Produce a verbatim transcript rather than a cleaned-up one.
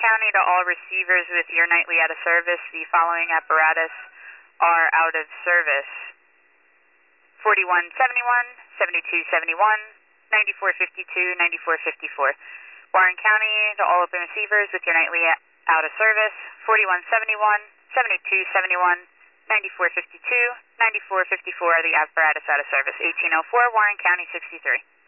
County to all receivers with your nightly out of service. The following apparatus are out of service. forty-one seventy-one, seventy-two seventy-one, ninety-four fifty-two, ninety-four fifty-four. Warren County to all open receivers with your nightly out of service. forty-one seventy-one, seventy-two seventy-one, ninety-four fifty-two, ninety-four fifty-four are the apparatus out of service. eighteen oh four, Warren County sixty-three.